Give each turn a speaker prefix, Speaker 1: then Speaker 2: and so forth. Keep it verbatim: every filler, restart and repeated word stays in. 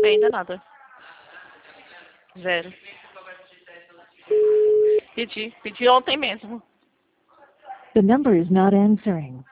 Speaker 1: receber ainda nada. Zero. Pedi. Pedi ontem mesmo.
Speaker 2: The number is not answering.